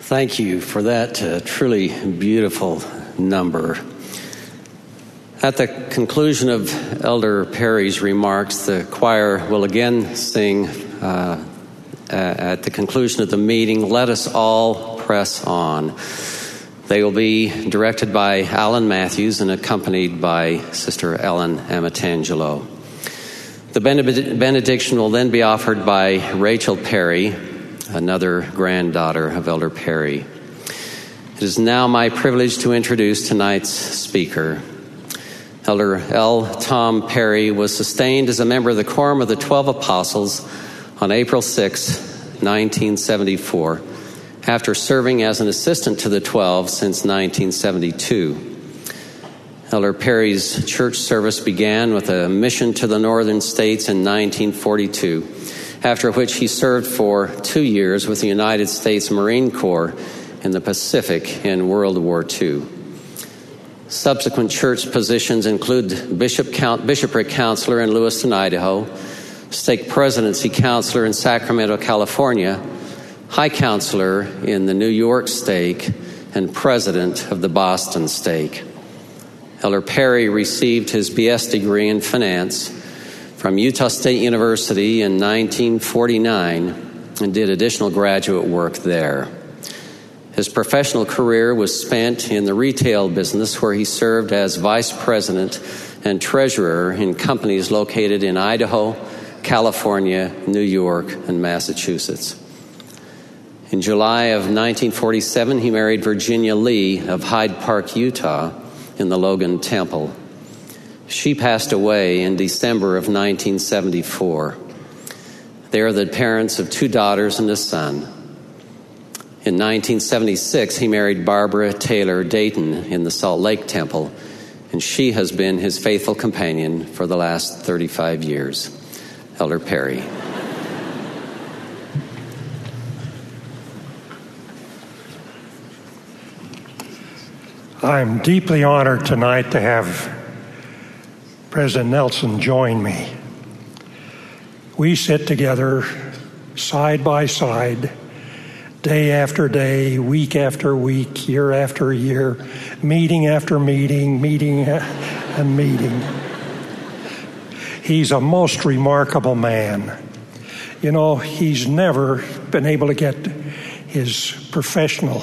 Thank you for that truly beautiful number. At the conclusion of Elder Perry's remarks, the choir will again sing at the conclusion of the meeting, "Let Us All Press On." They will be directed by Alan Matthews and accompanied by Sister Ellen Amatangelo. The benediction will then be offered by Rachel Perry, another granddaughter of Elder Perry. It is now my privilege to introduce tonight's speaker. Elder L. Tom Perry was sustained as a member of the Quorum of the 12 Apostles on April 6, 1974, after serving as an assistant to the 12 since 1972. Elder Perry's church service began with a mission to the northern states in 1942, after which he served for 2 years with the United States Marine Corps in the Pacific in World War II. Subsequent church positions include bishopric counselor in Lewiston, Idaho, stake presidency counselor in Sacramento, California, high counselor in the New York stake, and president of the Boston stake. Elder Perry received his B.S. degree in finance from Utah State University in 1949 and did additional graduate work there. His professional career was spent in the retail business, where he served as vice president and treasurer in companies located in Idaho, California, New York, and Massachusetts. In July of 1947, he married Virginia Lee of Hyde Park, Utah, in the Logan Temple. She passed away in December of 1974. They are the parents of 2 daughters and a son. In 1976, he married Barbara Taylor Dayton in the Salt Lake Temple, and she has been his faithful companion for the last 35 years. Elder Perry. I'm deeply honored tonight to have President Nelson join me. We sit together side by side, day after day, week after week, year after year, meeting after meeting, meeting and meeting. He's a most remarkable man. You know, he's never been able to get his professional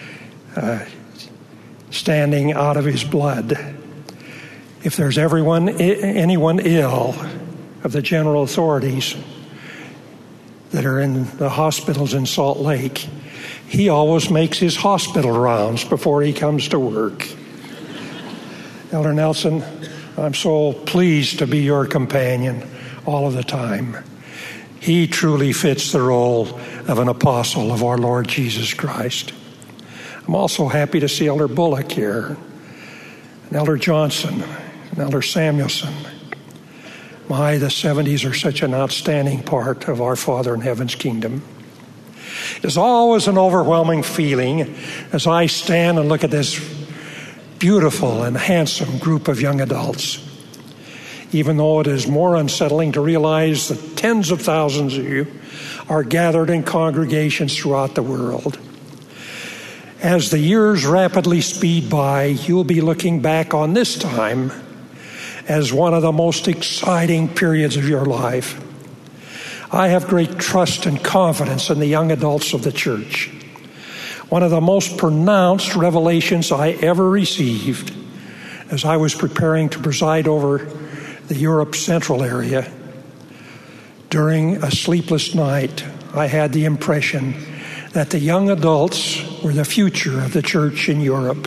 standing out of his blood. If there's anyone ill of the general authorities that are in the hospitals in Salt Lake, he always makes his hospital rounds before he comes to work. Elder Nelson, I'm so pleased to be your companion all of the time. He truly fits the role of an apostle of our Lord Jesus Christ. I'm also happy to see Elder Bullock here, and Elder Johnson, and Elder Samuelson. My, the 70s are such an outstanding part of our Father in Heaven's kingdom. It's always an overwhelming feeling as I stand and look at this beautiful and handsome group of young adults, even though it is more unsettling to realize that tens of thousands of you are gathered in congregations throughout the world. As the years rapidly speed by, you'll be looking back on this time as one of the most exciting periods of your life. I have great trust and confidence in the young adults of the church. One of the most pronounced revelations I ever received as I was preparing to preside over the Europe Central area, during a sleepless night, I had the impression that the young adults were the future of the church in Europe.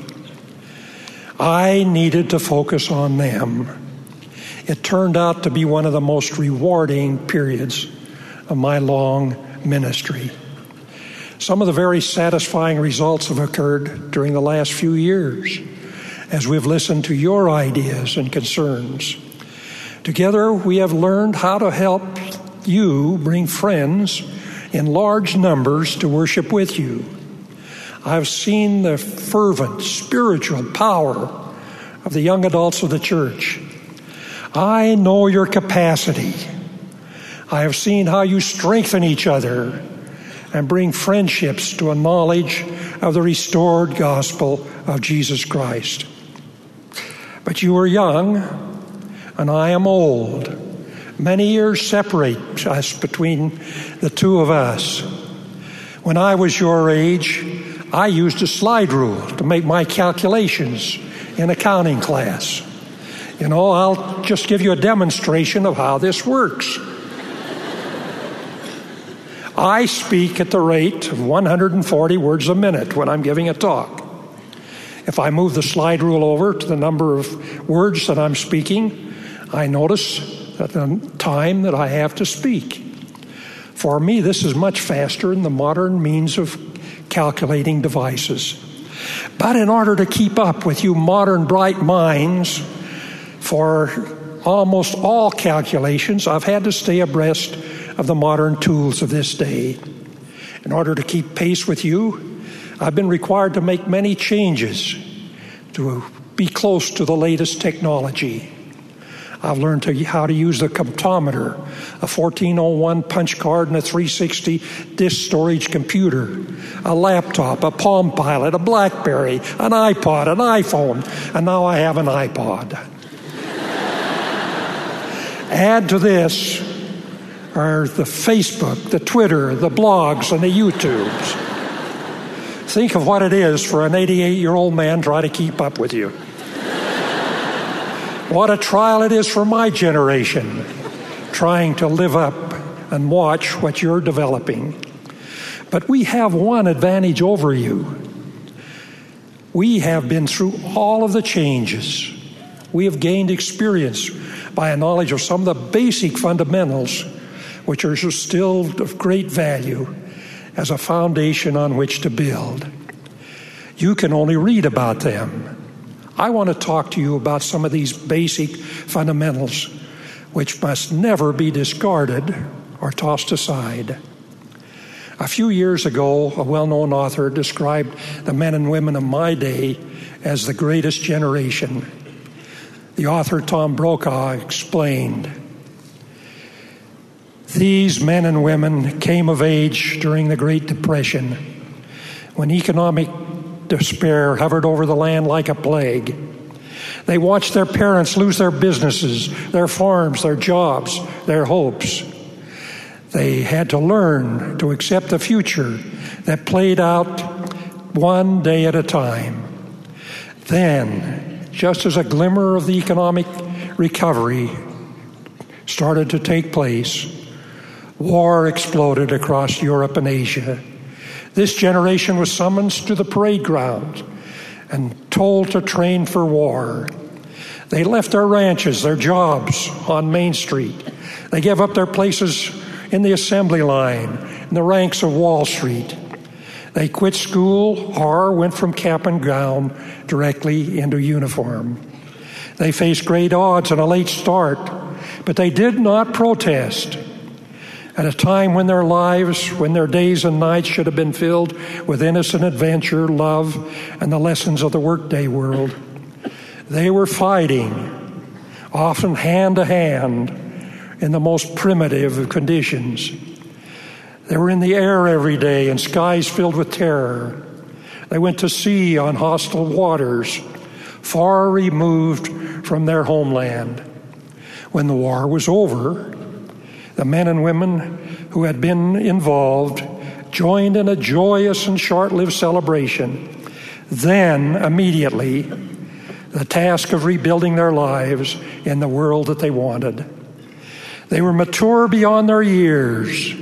I needed to focus on them. It turned out to be one of the most rewarding periods of my long ministry. Some of the very satisfying results have occurred during the last few years as we've listened to your ideas and concerns. Together, we have learned how to help you bring friends in large numbers to worship with you. I've seen the fervent spiritual power of the young adults of the church. I know your capacity. I have seen how you strengthen each other and bring friendships to a knowledge of the restored gospel of Jesus Christ. But you are young, and I am old. Many years separate us between the two of us. When I was your age, I used a slide rule to make my calculations in accounting class. I'll just give you a demonstration of how this works. I speak at the rate of 140 words a minute when I'm giving a talk. If I move the slide rule over to the number of words that I'm speaking, I notice that the time that I have to speak. For me, this is much faster than the modern means of calculating devices. But in order to keep up with you modern bright minds, for almost all calculations, I've had to stay abreast of the modern tools of this day. In order to keep pace with you, I've been required to make many changes to be close to the latest technology. I've learned how to use the comptometer, a 1401 punch card, and a 360 disk storage computer, a laptop, a Palm Pilot, a BlackBerry, an iPod, an iPhone, and now I have an iPod. Add to this are the Facebook, the Twitter, the blogs, and the YouTubes. Think of what it is for an 88-year-old man trying to keep up with you. What a trial it is for my generation, trying to live up and watch what you're developing. But we have one advantage over you. We have been through all of the changes. We have gained experience by a knowledge of some of the basic fundamentals, which are still of great value as a foundation on which to build. You can only read about them. I want to talk to you about some of these basic fundamentals, which must never be discarded or tossed aside. A few years ago, a well-known author described the men and women of my day as the greatest generation. The author, Tom Brokaw, explained, "These men and women came of age during the Great Depression, when economic despair hovered over the land like a plague. They watched their parents lose their businesses, their farms, their jobs, their hopes. They had to learn to accept the future that played out one day at a time. Then, just as a glimmer of the economic recovery started to take place, war exploded across Europe and Asia. This generation was summoned to the parade ground and told to train for war. They left their ranches, their jobs on Main Street. They gave up their places in the assembly line, in the ranks of Wall Street. They quit school or went from cap and gown directly into uniform. They faced great odds and a late start, but they did not protest. At a time when their lives, when their days and nights should have been filled with innocent adventure, love, and the lessons of the workday world, they were fighting, often hand to hand, in the most primitive of conditions. They were in the air every day in skies filled with terror. They went to sea on hostile waters, far removed from their homeland. When the war was over, the men and women who had been involved joined in a joyous and short-lived celebration. Then, immediately, the task of rebuilding their lives in the world that they wanted. They were mature beyond their years,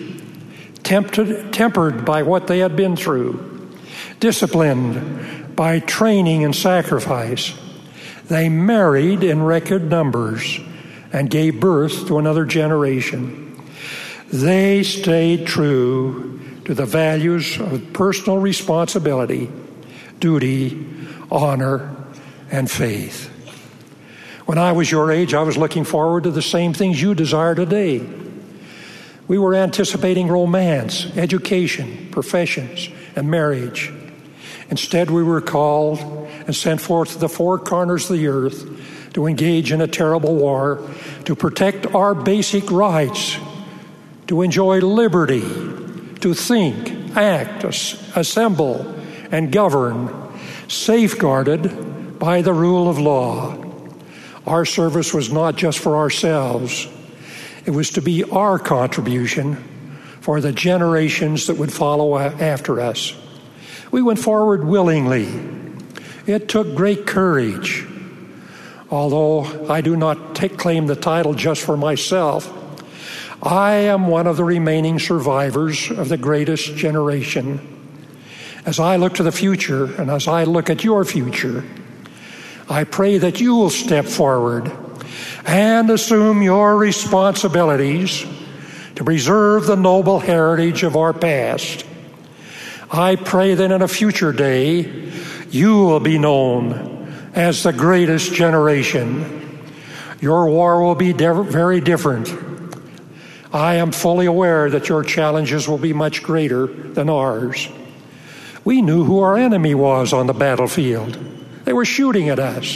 tempered by what they had been through, disciplined by training and sacrifice. They married in record numbers and gave birth to another generation. They stayed true to the values of personal responsibility, duty, honor, and faith. When I was your age, I was looking forward to the same things you desire today. We were anticipating romance, education, professions, and marriage. Instead, we were called and sent forth to the four corners of the earth to engage in a terrible war, to protect our basic rights, to enjoy liberty, to think, act, assemble, and govern, safeguarded by the rule of law. Our service was not just for ourselves. It was to be our contribution for the generations that would follow after us. We went forward willingly. It took great courage. Although I do not claim the title just for myself, I am one of the remaining survivors of the greatest generation. As I look to the future, and as I look at your future, I pray that you will step forward and assume your responsibilities to preserve the noble heritage of our past. I pray that in a future day, you will be known as the greatest generation. Your war will be very different. I am fully aware that your challenges will be much greater than ours. We knew who our enemy was on the battlefield. They were shooting at us.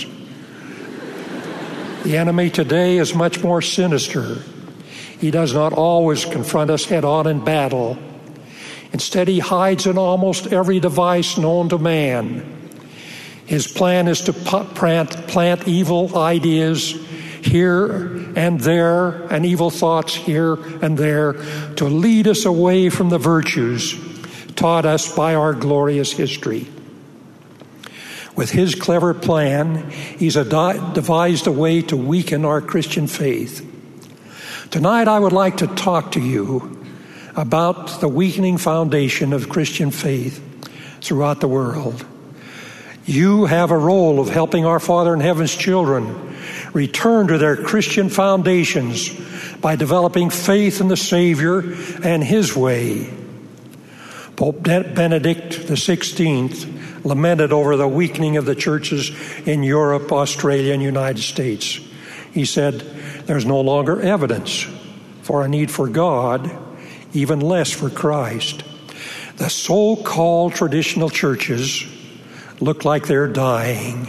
The enemy today is much more sinister. He does not always confront us head-on in battle. Instead, he hides in almost every device known to man. His plan is to plant evil ideas here and there, and evil thoughts here and there, to lead us away from the virtues taught us by our glorious history. With his clever plan, he's devised a way to weaken our Christian faith. Tonight, I would like to talk to you about the weakening foundation of Christian faith throughout the world. You have a role of helping our Father in Heaven's children return to their Christian foundations by developing faith in the Savior and His way. Pope Benedict XVI lamented over the weakening of the churches in Europe, Australia, and United States. He said, "There's no longer evidence for a need for God, even less for Christ. The so-called traditional churches look like they're dying."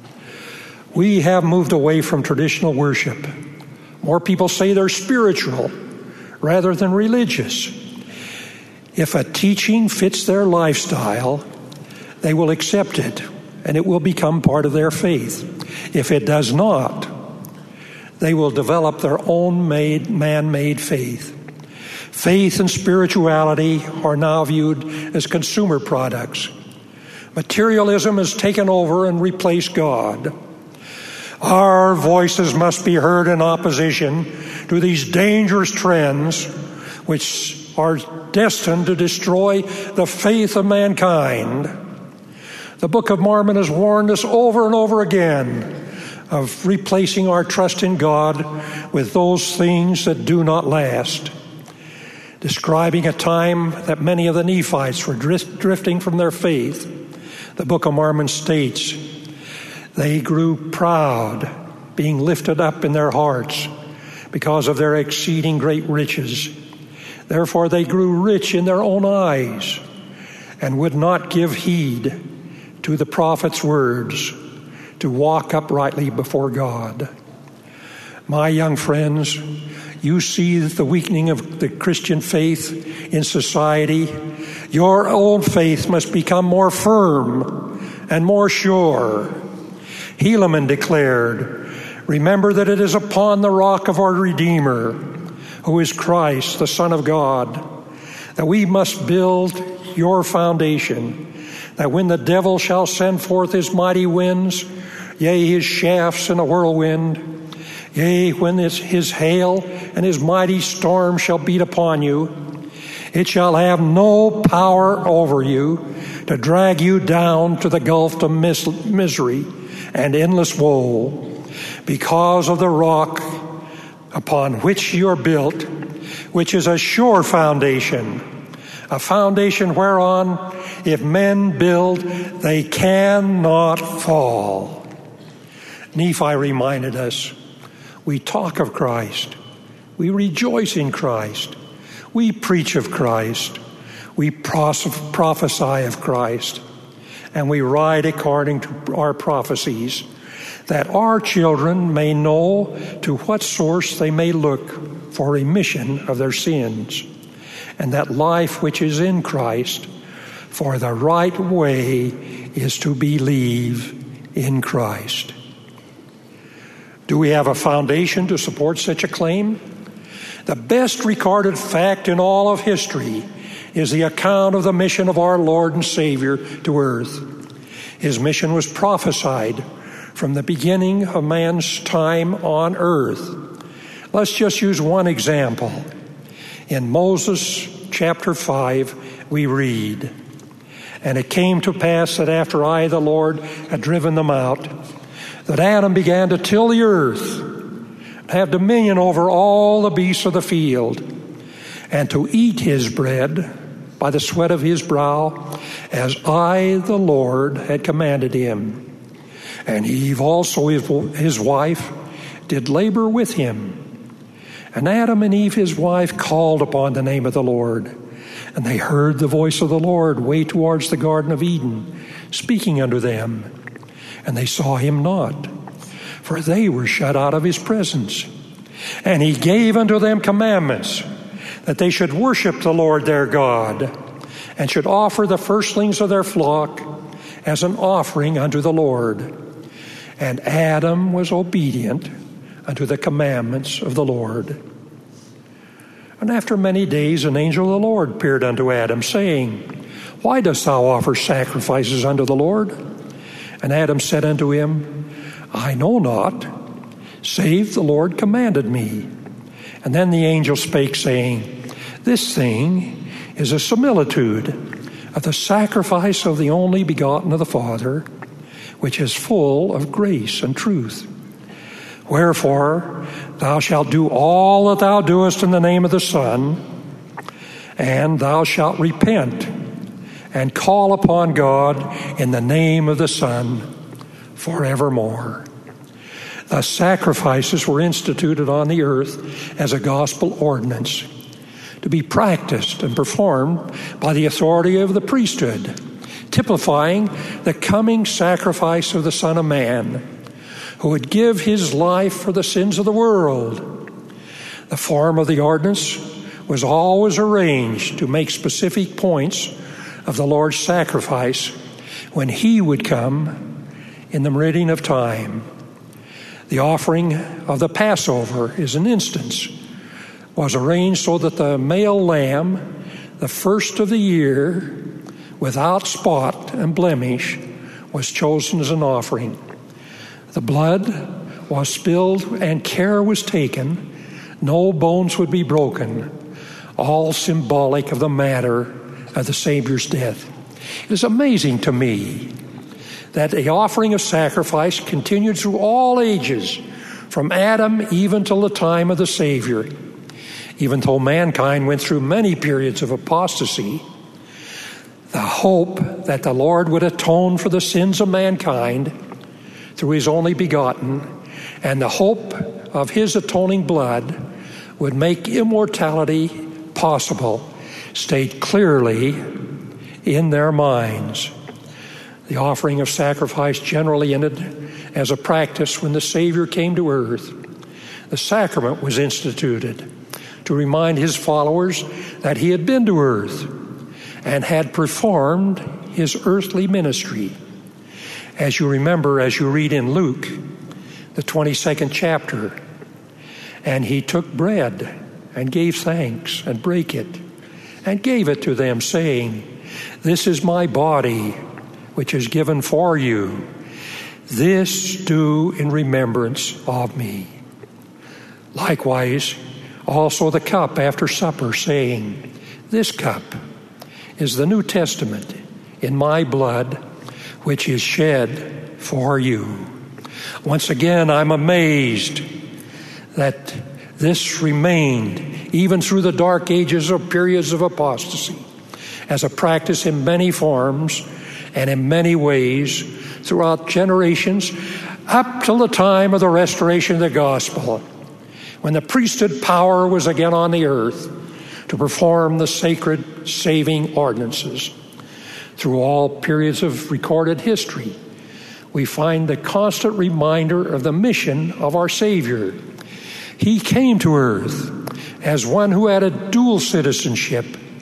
We have moved away from traditional worship. More people say they're spiritual rather than religious. If a teaching fits their lifestyle, they will accept it, and it will become part of their faith. If it does not, they will develop their own man-made faith. Faith and spirituality are now viewed as consumer products. Materialism has taken over and replaced God. Our voices must be heard in opposition to these dangerous trends which are destined to destroy the faith of mankind. The Book of Mormon has warned us over and over again of replacing our trust in God with those things that do not last. Describing a time that many of the Nephites were drifting from their faith, the Book of Mormon states, "They grew proud, being lifted up in their hearts because of their exceeding great riches. Therefore they grew rich in their own eyes and would not give heed to the prophet's words to walk uprightly before God." My young friends, you see the weakening of the Christian faith in society. Your own faith must become more firm and more sure. Helaman declared, "Remember that it is upon the rock of our Redeemer, who is Christ, the Son of God, that we must build your foundation, that when the devil shall send forth his mighty winds, yea, his shafts in a whirlwind, yea, when his hail and his mighty storm shall beat upon you, it shall have no power over you to drag you down to the gulf of misery and endless woe, because of the rock upon which you are built, which is a sure foundation, a foundation whereon if men build, they cannot fall." Nephi reminded us, we talk of Christ, we rejoice in Christ, we preach of Christ, we prophesy of Christ, and we write according to our prophecies, that our children may know to what source they may look for remission of their sins, and that life which is in Christ, for the right way is to believe in Christ. Do we have a foundation to support such a claim? The best recorded fact in all of history is the account of the mission of our Lord and Savior to earth. His mission was prophesied from the beginning of man's time on earth. Let's just use one example. In Moses chapter 5, we read, "And it came to pass that after I, the Lord, had driven them out, that Adam began to till the earth, have dominion over all the beasts of the field, and to eat his bread by the sweat of his brow, as I, the Lord, had commanded him. And Eve also, his wife, did labor with him. And Adam and Eve, his wife, called upon the name of the Lord. And they heard the voice of the Lord way towards the Garden of Eden, speaking unto them. And they saw him not, for they were shut out of his presence. And he gave unto them commandments, that they should worship the Lord their God, and should offer the firstlings of their flock as an offering unto the Lord. And Adam was obedient unto the commandments of the Lord. And after many days an angel of the Lord appeared unto Adam, saying, Why dost thou offer sacrifices unto the Lord? And Adam said unto him, I know not, save the Lord commanded me. And then the angel spake, saying, This thing is a similitude of the sacrifice of the only begotten of the Father, which is full of grace and truth. Wherefore thou shalt do all that thou doest in the name of the Son, and thou shalt repent and call upon God in the name of the Son forevermore. Thus sacrifices were instituted on the earth as a gospel ordinance, to be practiced and performed by the authority of the priesthood, typifying the coming sacrifice of the Son of Man, who would give his life for the sins of the world. The form of the ordinance was always arranged to make specific points of the Lord's sacrifice when he would come in the meridian of time. The offering of the Passover is an instance, was arranged so that the male lamb, the first of the year, without spot and blemish, was chosen as an offering. The blood was spilled and care was taken. No bones would be broken, all symbolic of the matter of the Savior's death. It is amazing to me that the offering of sacrifice continued through all ages, from Adam even till the time of the Savior. Even though mankind went through many periods of apostasy, the hope that the Lord would atone for the sins of mankind through his only begotten, and the hope of his atoning blood would make immortality possible, stayed clearly in their minds. The offering of sacrifice generally ended as a practice when the Savior came to earth. The sacrament was instituted to remind his followers that he had been to earth and had performed his earthly ministry. As you remember, as you read in Luke, the 22nd chapter, and he took bread and gave thanks and brake it and gave it to them, saying, This is my body, which is given for you. This do in remembrance of me. Likewise, also the cup after supper, saying, This cup is the New Testament in my blood, which is shed for you. Once again, I'm amazed that this remained, even through the dark ages or periods of apostasy, as a practice in many forms and in many ways throughout generations, up till the time of the restoration of the gospel, when the priesthood power was again on the earth to perform the sacred saving ordinances. Through all periods of recorded history, we find the constant reminder of the mission of our Savior. He came to earth as one who had a dual citizenship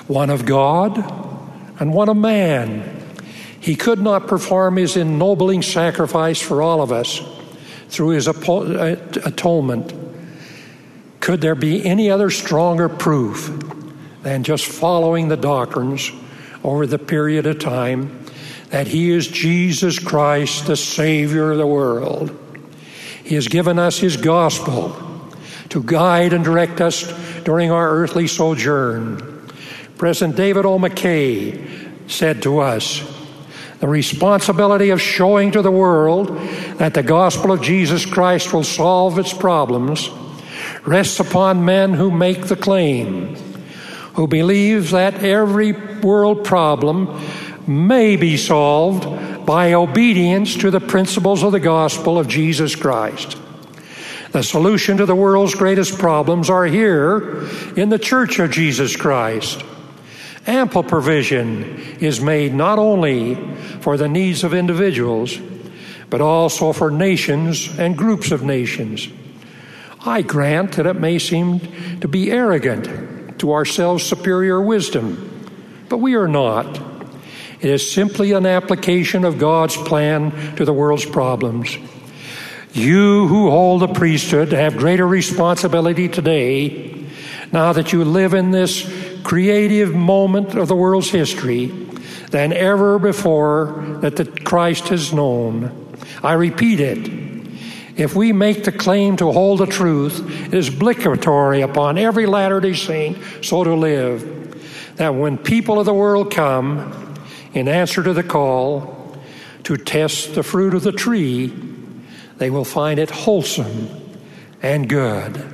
one of God and one of man. He could not perform his ennobling sacrifice for all of us through his atonement. Could there be any other stronger proof than just following the doctrines over the period of time that he is Jesus Christ, the Savior of the world? He has given us his gospel to guide and direct us during our earthly sojourn. President David O. McKay said to us, the responsibility of showing to the world that the gospel of Jesus Christ will solve its problems rests upon men who make the claim, who believe that every world problem may be solved by obedience to the principles of the gospel of Jesus Christ. The solution to the world's greatest problems are here in the Church of Jesus Christ. Ample provision is made not only for the needs of individuals, but also for nations and groups of nations. I grant that it may seem to be arrogant to ourselves superior wisdom, but we are not. It is simply an application of God's plan to the world's problems. You who hold the priesthood have greater responsibility today, now that you live in this creative moment of the world's history, than ever before that the Christ has known. I repeat it. If we make the claim to hold the truth, it is obligatory upon every Latter-day Saint so to live, that when people of the world come in answer to the call to test the fruit of the tree, they will find it wholesome and good.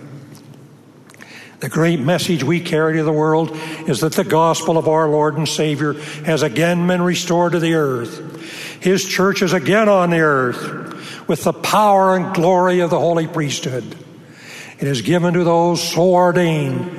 The great message we carry to the world is that the gospel of our Lord and Savior has again been restored to the earth. His church is again on the earth with the power and glory of the holy priesthood. It is given to those so ordained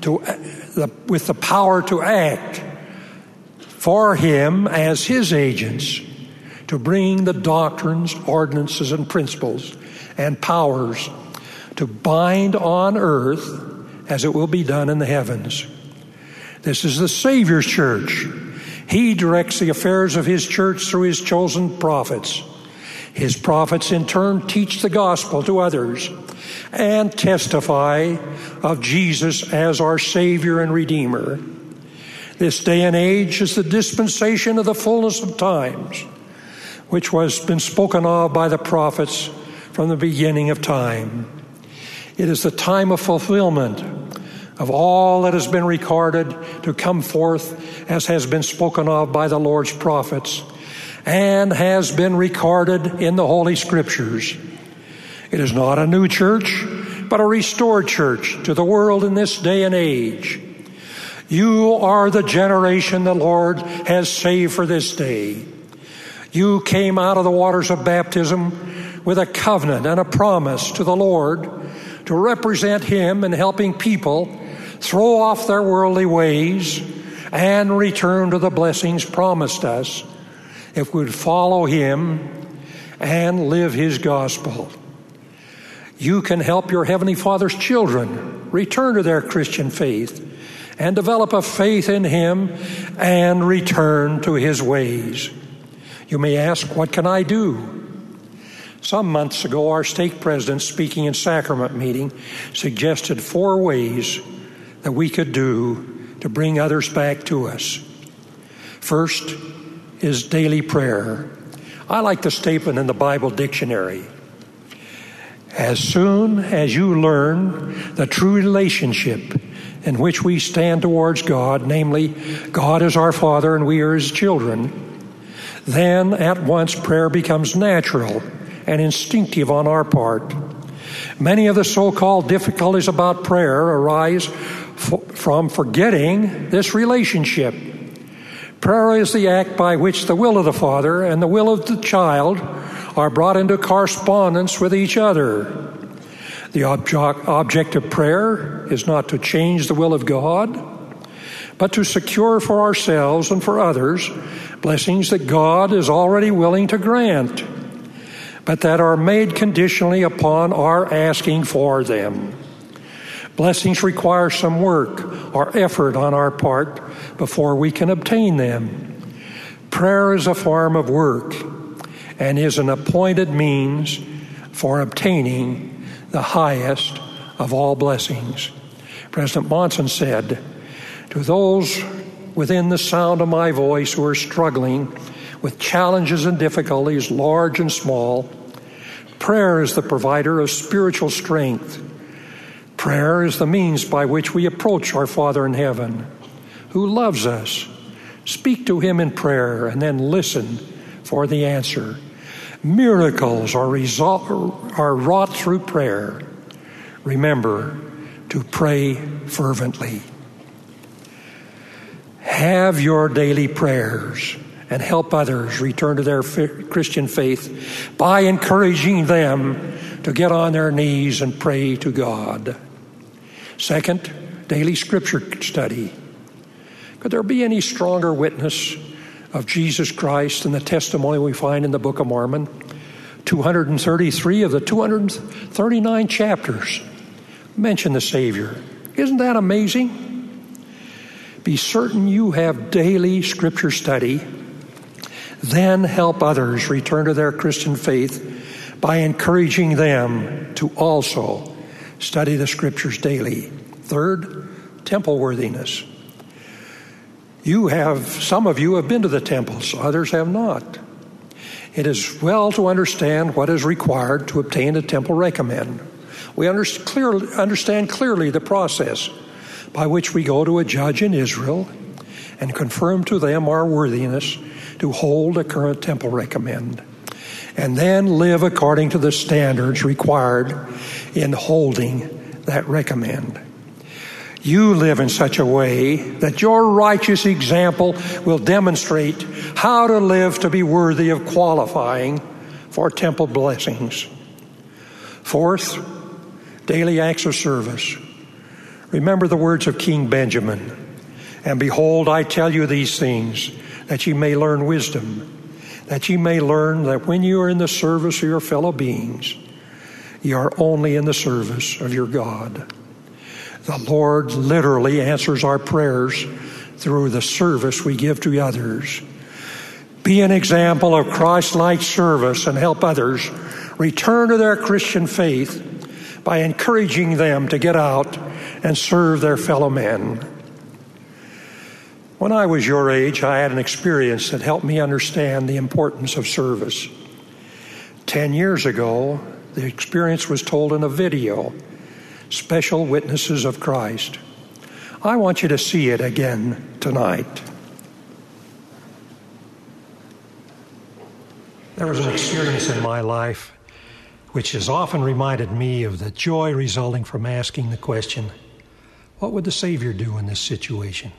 with the power to act for him as his agents, to bring the doctrines, ordinances, and principles and powers to bind on earth as it will be done in the heavens. This is the Savior's church. He directs the affairs of his church through his chosen prophets. His prophets in turn teach the gospel to others and testify of Jesus as our Savior and Redeemer. This day and age is the dispensation of the fullness of times, which was been spoken of by the prophets from the beginning of time. It is the time of fulfillment of all that has been recorded to come forth as has been spoken of by the Lord's prophets and has been recorded in the Holy Scriptures. It is not a new church, but a restored church to the world in this day and age. You are the generation the Lord has saved for this day. You came out of the waters of baptism with a covenant and a promise to the Lord to represent him in helping people throw off their worldly ways and return to the blessings promised us if we would follow him and live his gospel. You can help your Heavenly Father's children return to their Christian faith and develop a faith in him and return to his ways. You may ask, what can I do? Some months ago, our stake president, speaking in sacrament meeting, suggested 4 ways that we could do to bring others back to us. First is daily prayer. I like the statement in the Bible dictionary. As soon as you learn the true relationship in which we stand towards God, namely, God is our Father and we are his children, then at once prayer becomes natural and instinctive on our part. Many of the so-called difficulties about prayer arise from forgetting this relationship. Prayer is the act by which the will of the Father and the will of the child are brought into correspondence with each other. The object of prayer is not to change the will of God, but to secure for ourselves and for others blessings that God is already willing to grant, but that are made conditionally upon our asking for them. Blessings require some work or effort on our part, before we can obtain them. Prayer is a form of work and is an appointed means for obtaining the highest of all blessings. President Monson said, "To those within the sound of my voice who are struggling with challenges and difficulties, large and small, prayer is the provider of spiritual strength. Prayer is the means by which we approach our Father in heaven, who loves us. Speak to him in prayer and then listen for the answer. Miracles are wrought through prayer. Remember to pray fervently." Have your daily prayers and help others return to their Christian faith by encouraging them to get on their knees and pray to God. Second, daily scripture study. Could there be any stronger witness of Jesus Christ than the testimony we find in the Book of Mormon? 233 of the 239 chapters mention the Savior. Isn't that amazing? Be certain you have daily scripture study. Then help others return to their Christian faith by encouraging them to also study the scriptures daily. Third, temple worthiness. Some of you have been to the temples, others have not. It is well to understand what is required to obtain a temple recommend. We understand clearly the process by which we go to a judge in Israel and confirm to them our worthiness to hold a current temple recommend, and then live according to the standards required in holding that recommend. You live in such a way that your righteous example will demonstrate how to live to be worthy of qualifying for temple blessings. Fourth, daily acts of service. Remember the words of King Benjamin, "And behold, I tell you these things, that ye may learn wisdom, that ye may learn that when you are in the service of your fellow beings, ye are only in the service of your God." The Lord literally answers our prayers through the service we give to others. Be an example of Christ-like service and help others return to their Christian faith by encouraging them to get out and serve their fellow men. When I was your age, I had an experience that helped me understand the importance of service. 10 years ago, the experience was told in a video, Special Witnesses of Christ. I want you to see it again tonight. There was an experience in my life which has often reminded me of the joy resulting from asking the question, what would the Savior do in this situation?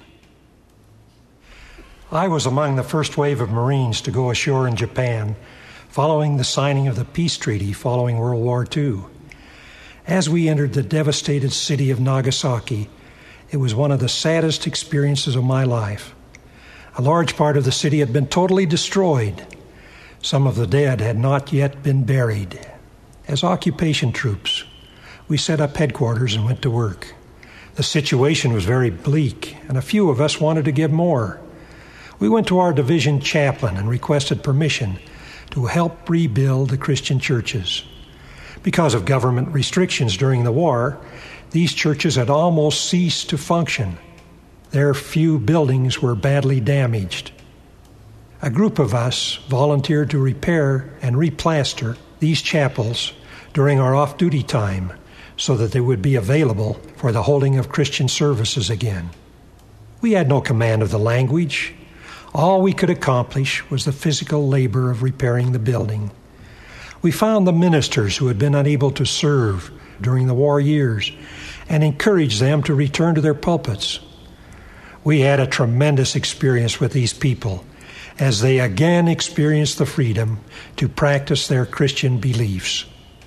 I was among the first wave of Marines to go ashore in Japan following the signing of the peace treaty following World War II. As we entered the devastated city of Nagasaki, it was one of the saddest experiences of my life. A large part of the city had been totally destroyed. Some of the dead had not yet been buried. As occupation troops, we set up headquarters and went to work. The situation was very bleak, and a few of us wanted to give more. We went to our division chaplain and requested permission to help rebuild the Christian churches. Because of government restrictions during the war, these churches had almost ceased to function. Their few buildings were badly damaged. A group of us volunteered to repair and replaster these chapels during our off-duty time so that they would be available for the holding of Christian services again. We had no command of the language. All we could accomplish was the physical labor of repairing the building. We found the ministers who had been unable to serve during the war years and encouraged them to return to their pulpits. We had a tremendous experience with these people as they again experienced the freedom to practice their Christian beliefs.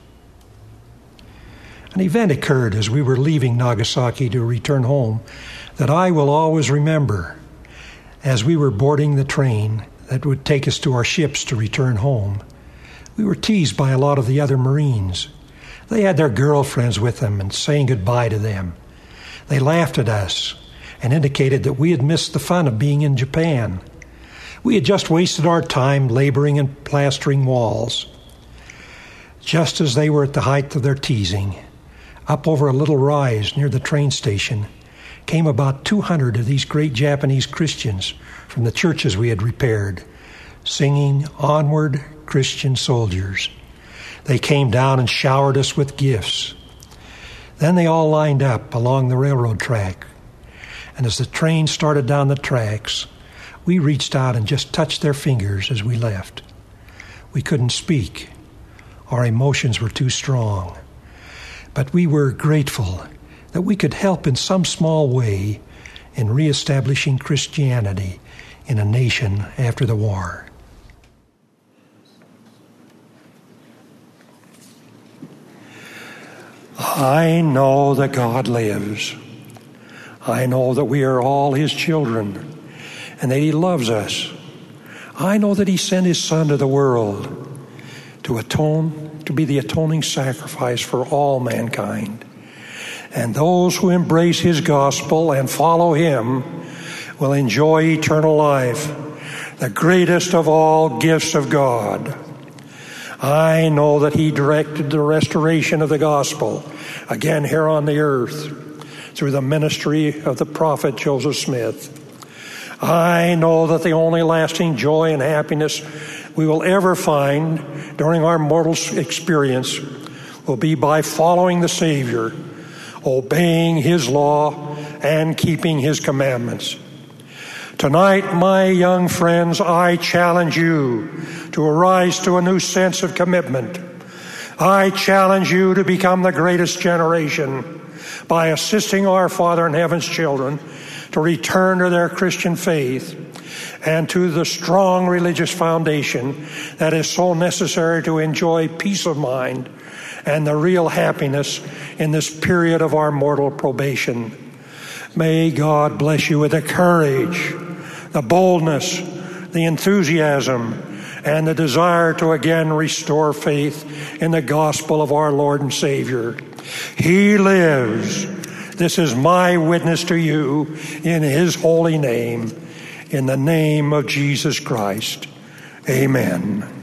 An event occurred as we were leaving Nagasaki to return home that I will always remember. As we were boarding the train that would take us to our ships to return home, we were teased by a lot of the other Marines. They had their girlfriends with them and saying goodbye to them. They laughed at us and indicated that we had missed the fun of being in Japan. We had just wasted our time laboring and plastering walls. Just as they were at the height of their teasing, up over a little rise near the train station came about 200 of these great Japanese Christians from the churches we had repaired, singing "Onward, Christian Soldiers." They came down and showered us with gifts. Then they all lined up along the railroad track, and as the train started down the tracks, we reached out and just touched their fingers as we left. We couldn't speak. Our emotions were too strong. But we were grateful that we could help in some small way in reestablishing Christianity in a nation after the war. I know that God lives. I know that we are all His children and that He loves us. I know that He sent His Son to the world to be the atoning sacrifice for all mankind. And those who embrace His gospel and follow Him will enjoy eternal life, the greatest of all gifts of God. I know that He directed the restoration of the gospel again here on the earth through the ministry of the prophet Joseph Smith. I know that the only lasting joy and happiness we will ever find during our mortal experience will be by following the Savior, obeying His law, and keeping His commandments. Tonight, my young friends, I challenge you to arise to a new sense of commitment. I challenge you to become the greatest generation by assisting our Father in Heaven's children to return to their Christian faith and to the strong religious foundation that is so necessary to enjoy peace of mind and the real happiness in this period of our mortal probation. May God bless you with the courage, the boldness, the enthusiasm, and the desire to again restore faith in the gospel of our Lord and Savior. He lives. This is my witness to you in His holy name, in the name of Jesus Christ. Amen.